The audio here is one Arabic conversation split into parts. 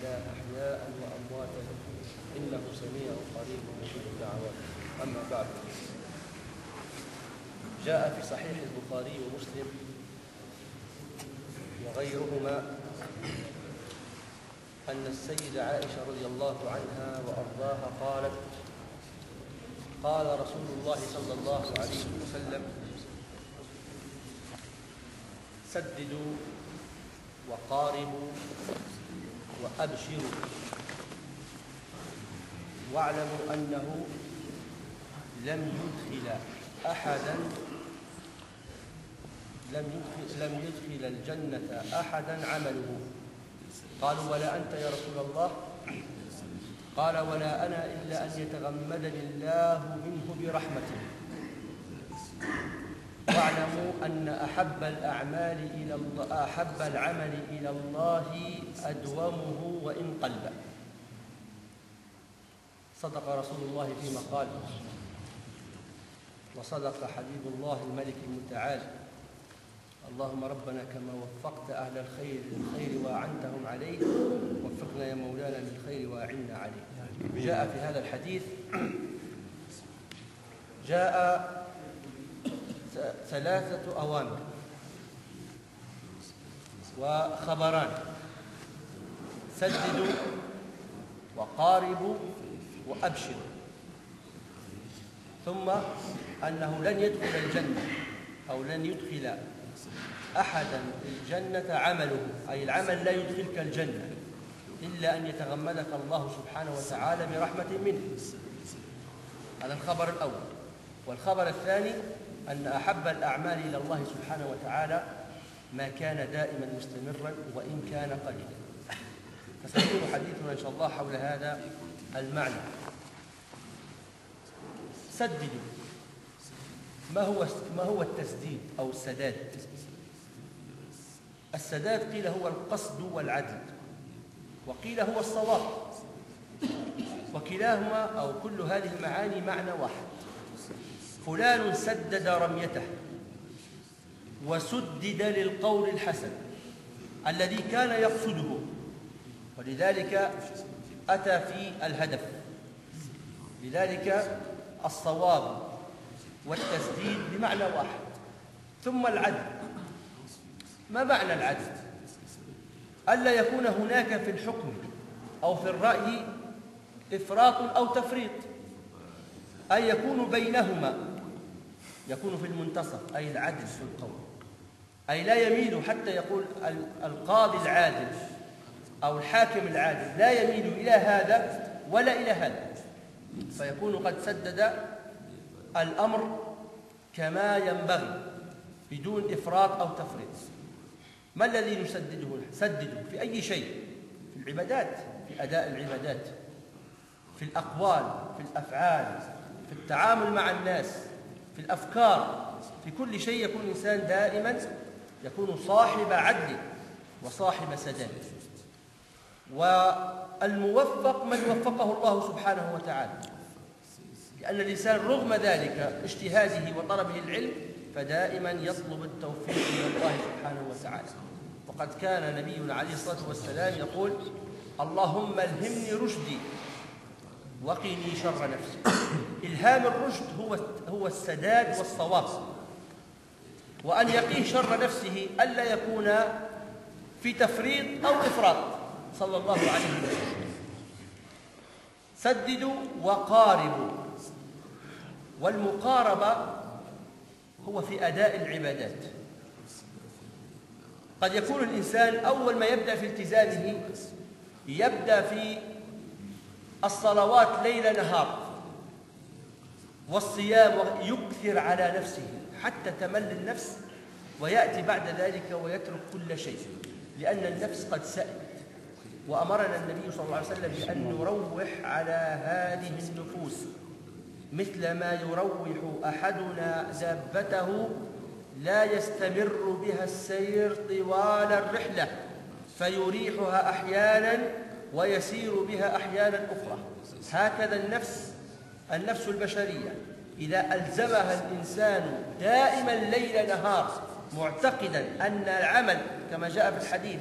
الله أحياء وأمواتا إنه سميع قريب مجيب الدعوات. أما بعد، جاء في صحيح البخاري ومسلم وغيرهما أن السيدة عائشة رضي الله عنها وأرضاها قالت: قال رسول الله صلى الله عليه وسلم: سددوا وقاربوا وأبشروا واعلموا أنه لم يدخل الجنة أحدا عمله. قالوا: ولا أنت يا رسول الله؟ قال: ولا أنا إلا أن يتغمدني الله منه برحمته. واعلموا أن أحب العمل إلى الله أدومه وإن قل. صدق رسول الله فيما قال، وصدق حبيب الله الملك المتعال. اللهم ربنا كما وفقت أهل الخير للخير وأعنتهم عليه، وفقنا يا مولانا للخير وأعنا عليه. جاء في هذا الحديث ثلاثة أوامر وخبران: سددوا وقاربوا وأبشروا، ثم أنه لن يدخل الجنة أو لن يدخل أحدا الجنة عمله، أي العمل لا يدخلك الجنة إلا أن يتغمدك الله سبحانه وتعالى برحمة منه. هذا الخبر الأول. والخبر الثاني أن أحب الأعمال إلى الله سبحانه وتعالى ما كان دائما مستمرا وإن كان قليلا. فسيكون حديثنا إن شاء الله حول هذا المعنى. سددوا. ما هو التسديد أو السداد؟ السداد قيل هو القصد والعدل، وقيل هو الصواب، وكلاهما أو كل هذه المعاني معنى واحد. فلان سدد رميته وسدد للقول الحسن الذي كان يقصده، ولذلك أتى في الهدف. لذلك الصواب والتسديد بمعنى واحد. ثم العدل. ما معنى العدل؟ ألا يكون هناك في الحكم أو في الرأي إفراط أو تفريط، أي يكون بينهما، يكون في المنتصف، أي العدل في القول، أي لا يميل حتى يقول القاضي العادل أو الحاكم العادل لا يميل إلى هذا ولا إلى هذا، فيكون قد سدد الأمر كما ينبغي بدون إفراط أو تفريط. ما الذي نسدده؟ سدده في أي شيء، في العبادات، في أداء العبادات، في الأقوال، في الأفعال، في التعامل مع الناس، في الأفكار، في كل شيء يكون الإنسان دائما يكون صاحب عدل وصاحب سداد. والموفق من وفقه الله سبحانه وتعالى، لأن الإنسان رغم ذلك اجتهاده وطلبه العلم فدائما يطلب التوفيق من الله سبحانه وتعالى. وقد كان نبينا عليه الصلاة والسلام يقول: اللهم الهمني رشدي وقني شر نفسي. إلهام الرشد هو السداد والصواب، وأن يقيه شر نفسه ألا يكون في تفريط أو إفراط، صلى الله عليه وسلم. سددوا وقاربوا. والمقاربة هو في أداء العبادات. قد يكون الإنسان أول ما يبدأ في التزامه يبدأ في الصلوات ليل نهار والصيام، ويكثر على نفسه حتى تمل النفس، ويأتي بعد ذلك ويترك كل شيء، لأن النفس قد سألت. وأمرنا النبي صلى الله عليه وسلم بأن نروح على هذه النفوس مثل ما يروح أحدنا دابته لا يستمر بها السير طوال الرحلة، فيريحها أحيانا ويسير بها أحيانا أخرى. هكذا النفس البشرية إذا ألزمها الإنسان دائما ليل نهار معتقدا أن العمل كما جاء في الحديث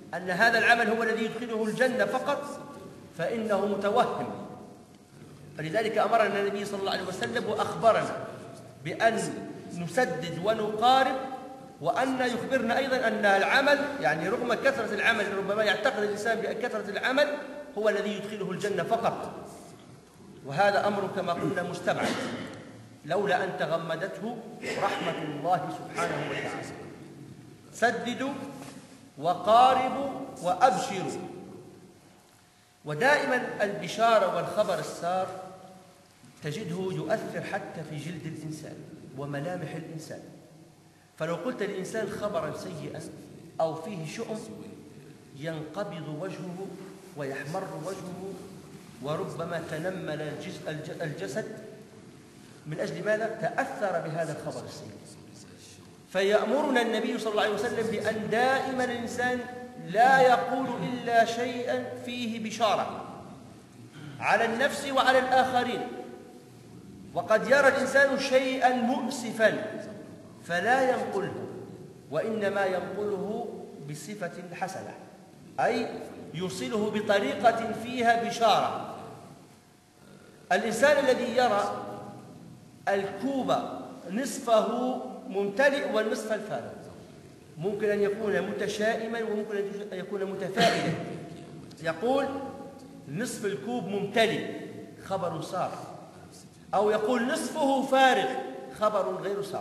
أن هذا العمل هو الذي يدخله الجنة فقط فإنه متوهم. فلذلك أمرنا النبي صلى الله عليه وسلم وأخبرنا بأن نسدد ونقارب، وأن يخبرنا أيضا أن العمل يعني رغم كثرة العمل ربما يعتقد الإنسان بأن كثرة العمل هو الذي يدخله الجنة فقط، وهذا أمر كما قلنا مستبعد لولا أن تغمدته رحمة الله سبحانه وتعالى. سددوا وقاربوا وأبشروا. ودائما البشارة والخبر السار تجده يؤثر حتى في جلد الإنسان وملامح الإنسان. فلو قلت للإنسان خبرا سيئا أو فيه شؤم ينقبض وجهه ويحمر وجهه وربما تنمل الجسد. من أجل ماذا؟ تأثر بهذا الخبر السيء. فيأمرنا النبي صلى الله عليه وسلم بأن دائما الإنسان لا يقول إلا شيئا فيه بشارة على النفس وعلى الآخرين. وقد يرى الإنسان شيئا مؤسفا فلا ينقله، وإنما ينقله بصفة حسنة، أي يوصله بطريقة فيها بشارة. الإنسان الذي يرى الكوب نصفه ممتلئ والنصف الفارغ ممكن أن يكون متشائما وممكن أن يكون متفائلا. يقول نصف الكوب ممتلئ، خبر سار، أو يقول نصفه فارغ، خبر غير سار.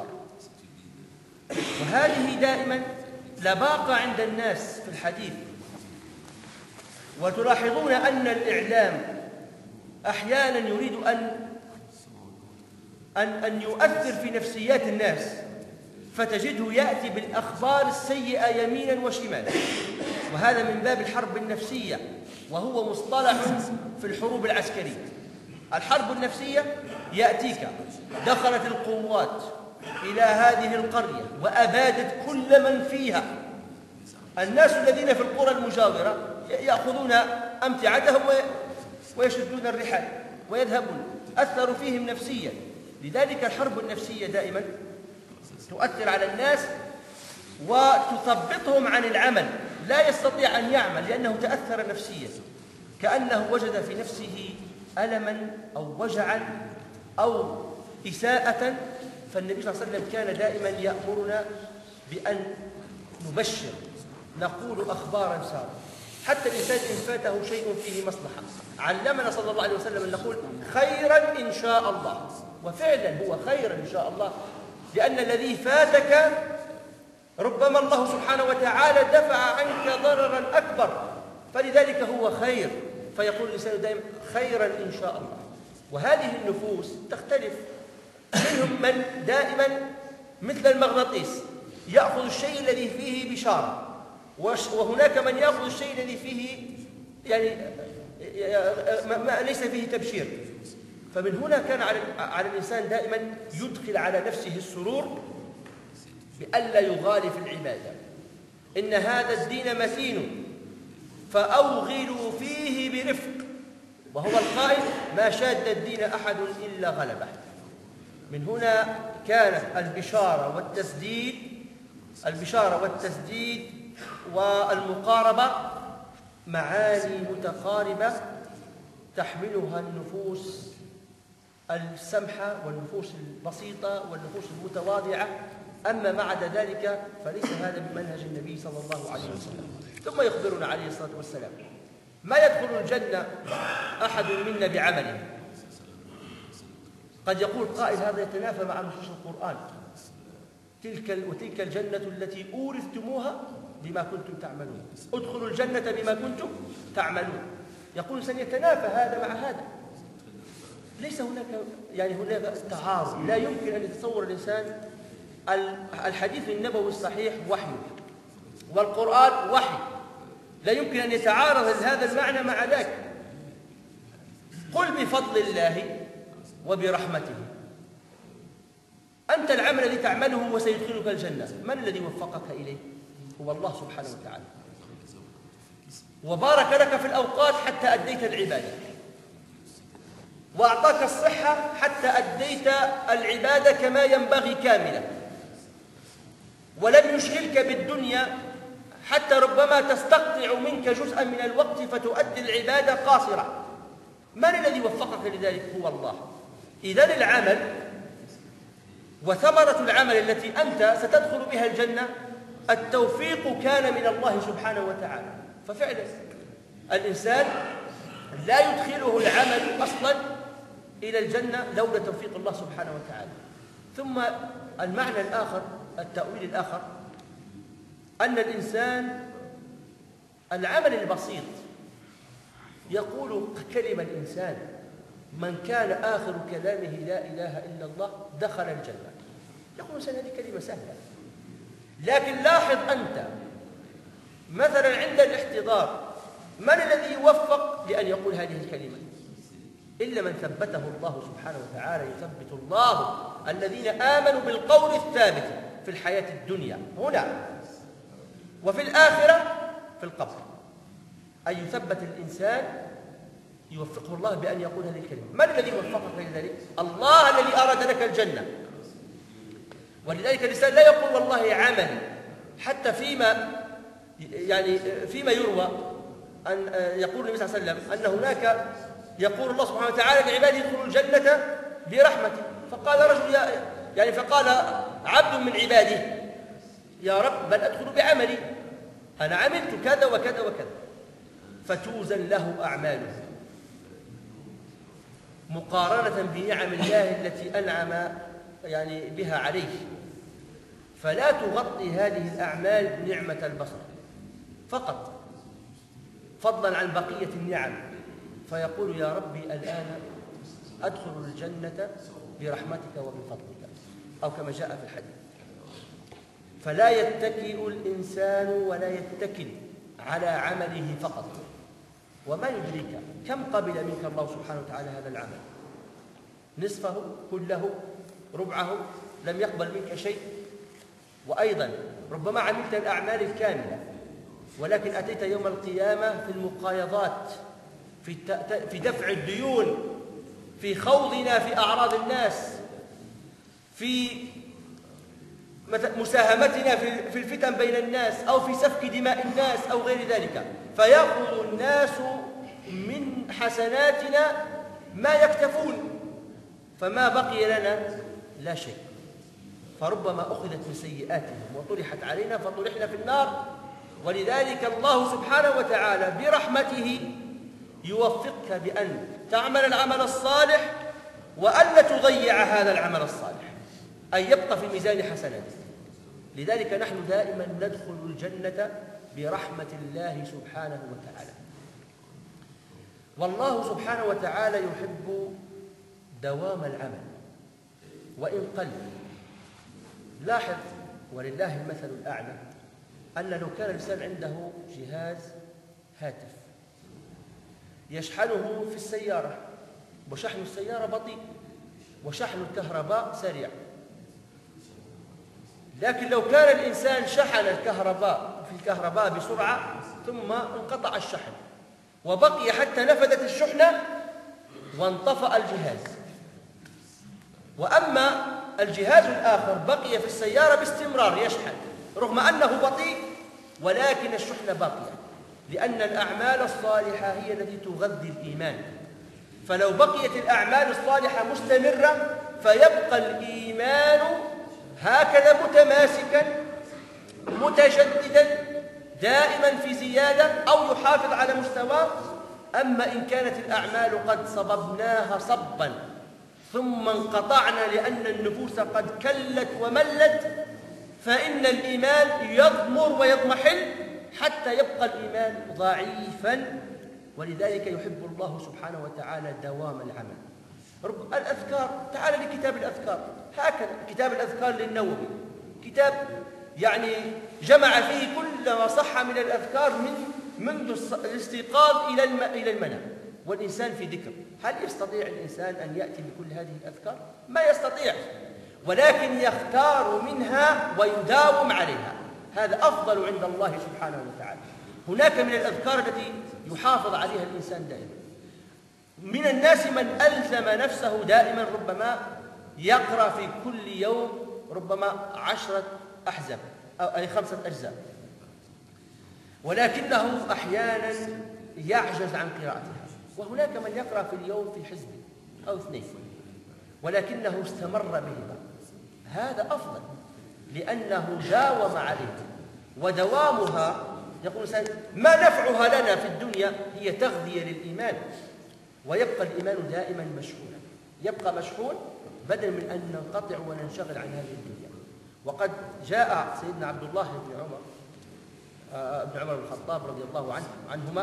وهذه دائما لباقة عند الناس في الحديث. وتلاحظون أن الإعلام أحيانا يريد أن يؤثر في نفسيات الناس، فتجده يأتي بالأخبار السيئة يمينا وشمالا، وهذا من باب الحرب النفسية، وهو مصطلح في الحروب العسكرية. الحرب النفسية يأتيك دخلت القوات إلى هذه القرية وأبادت كل من فيها. الناس الذين في القرى المجاورة يأخذون أمتعتهم ويشدون الرحال ويذهبون، أثروا فيهم نفسيا. لذلك الحرب النفسية دائما تؤثر على الناس وتثبطهم عن العمل، لا يستطيع أن يعمل لأنه تأثر نفسيا، كأنه وجد في نفسه ألما أو وجعا أو إساءة. فالنبي صلى الله عليه وسلم كان دائما يأمرنا بأن نبشر، نقول أخبارا سارة، حتى الإنسان إن فاته شيء فيه مصلحة علمنا صلى الله عليه وسلم أن نقول خيرا إن شاء الله، وفعلا هو خيرا إن شاء الله، لأن الذي فاتك ربما الله سبحانه وتعالى دفع عنك ضررا أكبر، فلذلك هو خير. فيقول الإنسان دائما خيرا إن شاء الله. وهذه النفوس تختلف، منهم من دائما مثل المغناطيس يأخذ الشيء الذي فيه بشارة، وهناك من يأخذ الشيء الذي فيه يعني ما ليس فيه تبشير. فمن هنا كان على الإنسان دائما يدخل على نفسه السرور بألا يغالي في العبادة. إن هذا الدين متين فأوغلوا فيه برفق، وهو القائل ما شاد الدين أحد إلا غلبه. من هنا كانت البشارة والتسديد والمقاربة معاني متقاربة تحملها النفوس السمحة والنفوس البسيطة والنفوس المتواضعة. أما بعد ذلك فليس هذا بمنهج النبي صلى الله عليه وسلم. ثم يخبرنا عليه الصلاة والسلام ما يدخل الجنة أحد منا بعمله. قد يقول قائل هذا يتنافى مع نصوص القرآن، وتلك الجنة التي أورثتموها بما كنتم تعملون، ادخلوا الجنة بما كنتم تعملون. يقول سيتنافى هذا مع هذا، ليس هناك تعارض. لا يمكن أن يتصور الإنسان الحديث النبوي الصحيح وحي والقرآن وحي، لا يمكن أن يتعارض هذا المعنى مع ذاك. قل بفضل الله وبرحمته. أنت العمل الذي تعمله وسيدخلك الجنة، من الذي وفقك إليه؟ هو الله سبحانه وتعالى، وبارك لك في الأوقات حتى أديت العبادة، وأعطاك الصحة حتى أديت العبادة كما ينبغي كاملة، ولم يشغلك بالدنيا حتى ربما تستقطع منك جزءا من الوقت فتؤدي العبادة قاصرة. من الذي وفقك لذلك؟ هو الله. إذن العمل وثمرة العمل التي أنت ستدخل بها الجنة التوفيق كان من الله سبحانه وتعالى. ففعلا الإنسان لا يدخله العمل أصلا إلى الجنة لولا توفيق الله سبحانه وتعالى. ثم المعنى الآخر، التأويل الآخر، أن الإنسان العمل البسيط يقول كلمة الإنسان من كان آخر كلامه لا إله إلا الله دخل الجنة. يقول الإنسان هذه كلمة سهلة، لكن لاحظ أنت مثلا عند الاحتضار من الذي يوفق لأن يقول هذه الكلمة؟ إلا من ثبته الله سبحانه وتعالى. يثبت الله الذين آمنوا بالقول الثابت في الحياة الدنيا هنا وفي الآخرة في القبر. أي يثبت الإنسان يوفقه الله بأن يقول هذه الكلمة. من الذي وفقك لذلك؟ الله الذي أراد لك الجنة. ولذلك الإنسان لا يقول والله عمل، حتى فيما يروى أن يقول النبي صلى الله عليه وسلم أن هناك يقول الله سبحانه وتعالى لعباده يدخلوا الجنة برحمته، فقال رجل فقال عبد من عباده يا رب بل أدخل بعملي، أنا عملت كذا وكذا وكذا، فتوزن له أعماله مقارنة بنعم الله التي أنعم بها عليه، فلا تغطي هذه الأعمال نعمة البصر فقط فضلا عن بقية النعم، فيقول يا ربي الآن أدخل الجنة برحمتك وبفضلك، أو كما جاء في الحديث. فلا يتكئ الإنسان ولا يتكل على عمله فقط. وما يدريك كم قبل منك الله سبحانه وتعالى هذا العمل؟ نصفه، كله، ربعه، لم يقبل منك شيء. وأيضا ربما عملت الأعمال الكاملة ولكن أتيت يوم القيامة في المقايضات، في دفع الديون، في خوضنا في أعراض الناس، في مساهمتنا في الفتن بين الناس أو في سفك دماء الناس أو غير ذلك، فيأخذ الناس من حسناتنا ما يكتفون، فما بقي لنا لا شيء. فربما أخذت من سيئاتهم وطرحت علينا فطرحنا في النار. ولذلك الله سبحانه وتعالى برحمته يوفقك بأن تعمل العمل الصالح وألا تضيع هذا العمل الصالح، أن يبقى في ميزان حسناتك. لذلك نحن دائما ندخل الجنة برحمة الله سبحانه وتعالى. والله سبحانه وتعالى يحب دوام العمل وإن قل. لاحظ ولله المثل الأعلى أن لو كان الإنسان عنده جهاز هاتف يشحنه في السيارة، وشحن السيارة بطيء وشحن الكهرباء سريع، لكن لو كان الإنسان شحن الكهرباء بسرعة ثم انقطع الشحن وبقي حتى نفذت الشحنة وانطفأ الجهاز، وأما الجهاز الآخر بقي في السيارة باستمرار يشحن رغم أنه بطيء ولكن الشحنة باقية، لأن الأعمال الصالحة هي التي تغذي الإيمان. فلو بقيت الأعمال الصالحة مستمرة فيبقى الإيمان هكذا متماسكا متجددا دائما في زيادة أو يحافظ على مستواه. أما إن كانت الأعمال قد صببناها صبا ثم انقطعنا لأن النفوس قد كلت وملت فإن الإيمان يضمر ويضمحل حتى يبقى الإيمان ضعيفا. ولذلك يحب الله سبحانه وتعالى دوام العمل. الأذكار، تعال لكتاب الأذكار، هكذا كتاب الأذكار للنووي، كتاب جمع فيه كل ما صح من الأذكار منذ الاستيقاظ إلى المنام، والإنسان في ذكر. هل يستطيع الإنسان أن يأتي بكل هذه الأذكار؟ ما يستطيع، ولكن يختار منها ويداوم عليها، هذا أفضل عند الله سبحانه وتعالى. هناك من الأذكار التي يحافظ عليها الإنسان دائما. من الناس من ألزم نفسه دائما ربما يقرأ في كل يوم ربما 10 أحزاب أي 5 أجزاء، ولكنه أحيانا يعجز عن قراءتها، وهناك من يقرأ في اليوم في حزب أو 2 ولكنه استمر بهما، هذا أفضل لأنه داوم عليه. ودوامها يقول الإنسان ما نفعها لنا في الدنيا؟ هي تغذية للإيمان، ويبقى الإيمان دائما مشحونا، يبقى مشحون بدل من أن ننقطع وننشغل عن هذه الدنيا. وقد جاء سيدنا عبد الله بن عمر بن الخطاب رضي الله عنهما،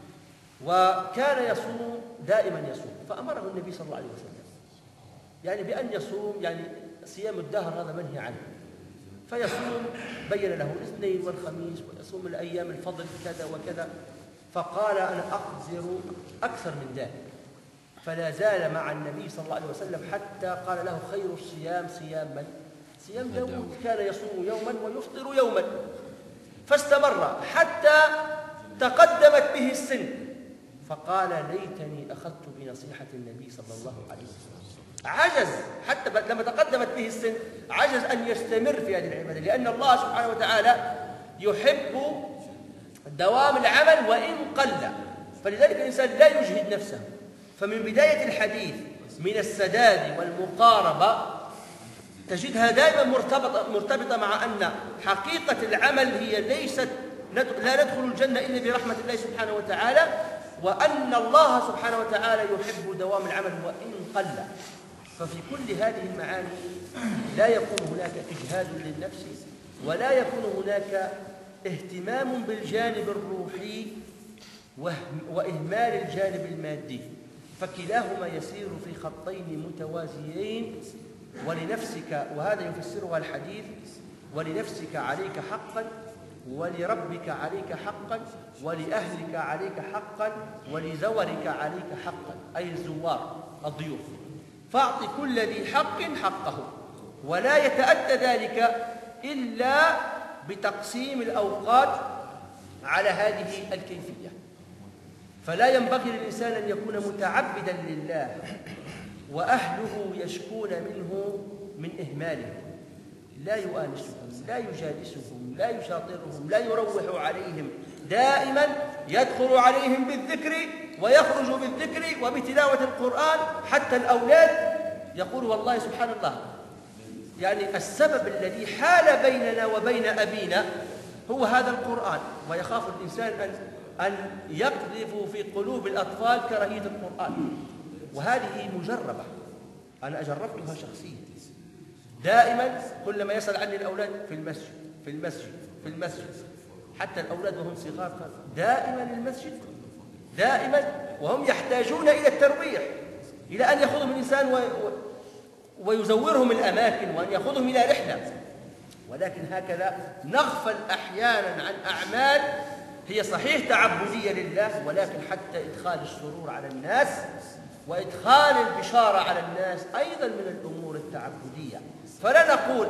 وكان يصوم دائما يصوم، فأمره النبي صلى الله عليه وسلم يعني بأن يصوم، يعني صيام الدهر هذا منهي عنه، فيصوم، بين له الاثنين والخميس، ويصوم الأيام الفضل كذا وكذا. فقال أنا أقدر أكثر من ذلك، فلا زال مع النبي صلى الله عليه وسلم حتى قال له خير الصيام صيام من؟ صيام داود، كان يصوم يوما ويفطر يوما، فاستمر حتى تقدمت به السن، فقال ليتني أخذت بنصيحة النبي صلى الله عليه وسلم. عجز حتى لما تقدمت به السن، عجز أن يستمر في هذه العبادة، لأن الله سبحانه وتعالى يحب دوام العمل وإن قل، فلذلك الإنسان لا يجهد نفسه. فمن بداية الحديث من السداد والمقاربة تجدها دائما مرتبطة مع أن حقيقة العمل هي ليست لا ندخل الجنة إلا برحمة الله سبحانه وتعالى، وأن الله سبحانه وتعالى يحب دوام العمل وإن قل. ففي كل هذه المعاني لا يكون هناك إجهاد للنفس، ولا يكون هناك اهتمام بالجانب الروحي وإهمال الجانب المادي، فكلاهما يسير في خطين متوازيين. ولنفسك، وهذا يفسرها الحديث، ولنفسك عليك حقا، ولربك عليك حقا، ولأهلك عليك حقا، ولزورك عليك حقا، أي الزوار الضيوف، فأعط كل ذي حق حقه. ولا يتأتى ذلك إلا بتقسيم الأوقات على هذه الكيفية. فلا ينبغي للإنسان أن يكون متعبدا لله وأهله يشكون منه من إهماله، لا يؤانسهم، لا يجالسهم، لا يشاطرهم، لا يروح عليهم، دائما يدخل عليهم بالذكر ويخرج بالذكر وبتلاوة القرآن. حتى الأولاد يقول والله سبحان الله، يعني السبب الذي حال بيننا وبين أبينا هو هذا القرآن، ويخاف الإنسان أن يقذف في قلوب الأطفال كراهية القرآن. وهذه مجربة، أنا أجربتها شخصيا، دائما كلما يسأل عني الأولاد في المسجد في المسجد في المسجد، حتى الأولاد وهم صغار دائما المسجد، دائما، وهم يحتاجون إلى الترويح، إلى أن يأخذهم الإنسان ويزورهم الأماكن وأن يأخذهم إلى رحلة. ولكن هكذا نغفل أحيانا عن أعمال هي صحيح تعبدية لله، ولكن حتى إدخال السرور على الناس وإدخال البشارة على الناس أيضا من الأمور التعبدية. فلا نقول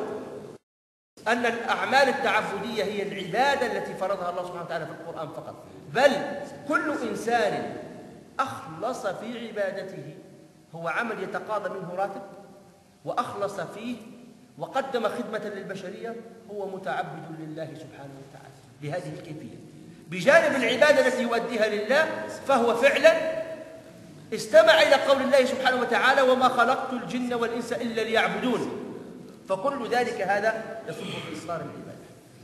أن الأعمال التعبدية هي العبادة التي فرضها الله سبحانه وتعالى في القرآن فقط، بل كل إنسان أخلص في عبادته، هو عمل يتقاضى منه راتب وأخلص فيه وقدم خدمة للبشرية، هو متعبد لله سبحانه وتعالى بهذه الكيفية. بجانب العبادة التي يؤديها لله، فهو فعلا استمع إلى قول الله سبحانه وتعالى وما خلقت الجن والإنس إلا ليعبدون، فكل ذلك هذا يصب في إصرار العبادة.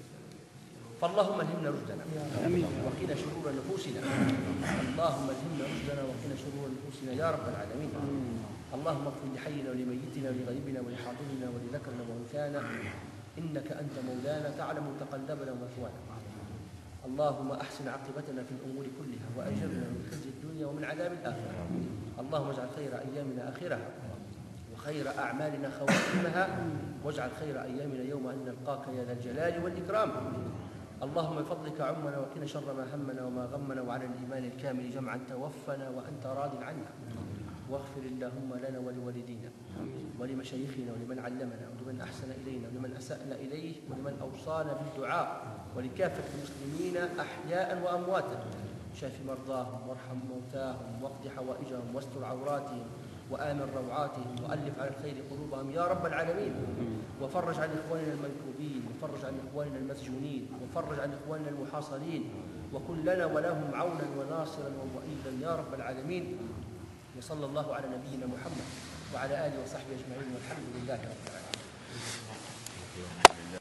فاللهم الهمنا رشدنا وقنا شرور نفوسنا، اللهم الهمنا رشدنا وقنا شرور نفوسنا يا رب العالمين. اللهم اغفر لحينا ولميتنا ولغيبنا ولحاضرنا ولذكرنا وانثانا، انك انت مولانا تعلم تقلبنا ومثوانا. اللهم احسن عاقبتنا في الامور كلها واجرنا من خزي الدنيا ومن عذاب الاخره. اللهم اجعل خير ايامنا اخرها وخير اعمالنا خواتمها، واجعل خير ايامنا يوم ان نلقاك يا ذا الجلال والاكرام. اللهم بفضلك عمنا وقنا شر ما همنا وما غمنا، وعلى الايمان الكامل جمعا توفنا وانت راض عنا. واغفر اللهم لنا ولوالدينا ولمشايخنا ولمن علمنا ولمن أحسن إلينا ولمن أسأنا إليه ولمن أوصانا بالدعاء، ولكافة المسلمين أحياء وأمواتا. شاف مرضاهم وارحم موتاهم واقض حوائجهم واستر عوراتهم وآمن روعاتهم وألف على الخير قلوبهم يا رب العالمين. وفرج عن إخواننا المنكوبين، وفرج عن إخواننا المسجونين، وفرج عن إخواننا المحاصرين، وكن لنا ولهم عونا وناصرا ومؤيدا يا رب العالمين. وصلى الله على نبينا محمد وعلى آله وصحبه أجمعين والحمد لله رب العالمين.